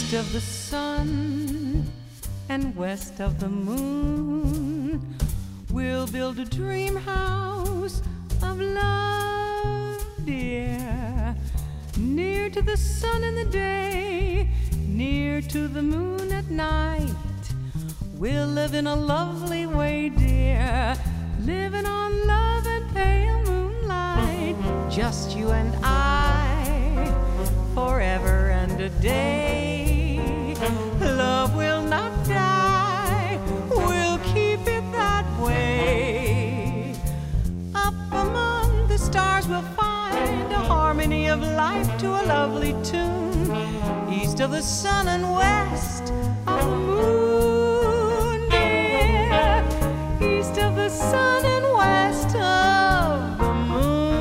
East of the sun and west of the moon, we'll build a dream house of love, dear. Near to the sun in the day, near to the moon at night. We'll live in a lovely way, dear, living on love and pale moonlight. Just you and I, forever and a day. Love will not die, we'll keep it that way. Up among the stars we'll find a harmony of life to a lovely tune. East of the sun and west of the moon, dear. East of the sun and west of the moon.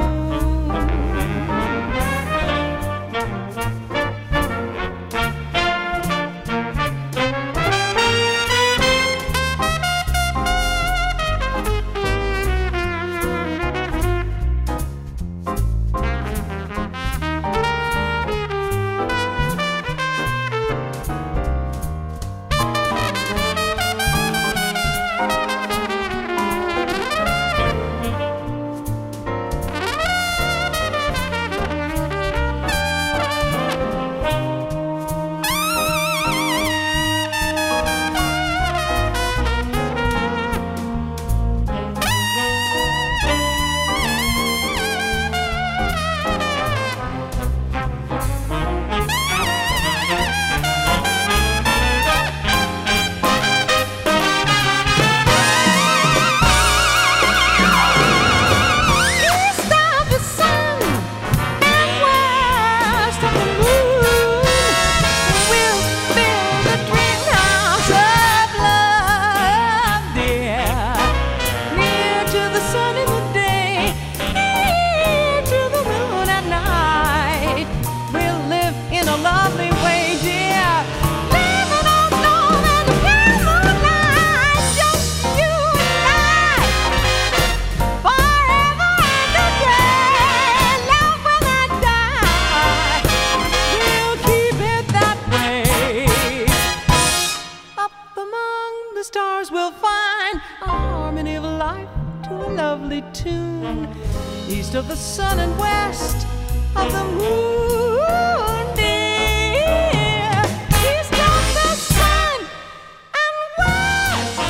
Stars will find a harmony of life to a lovely tune. East of the sun and west of the moon, dear. East of the sun and west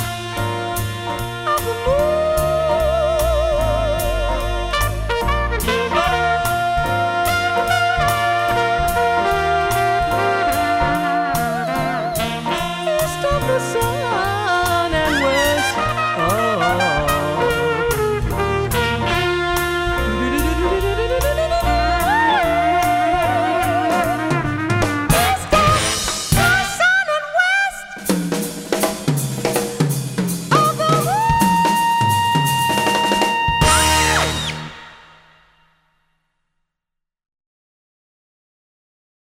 of the moon. East of the sun.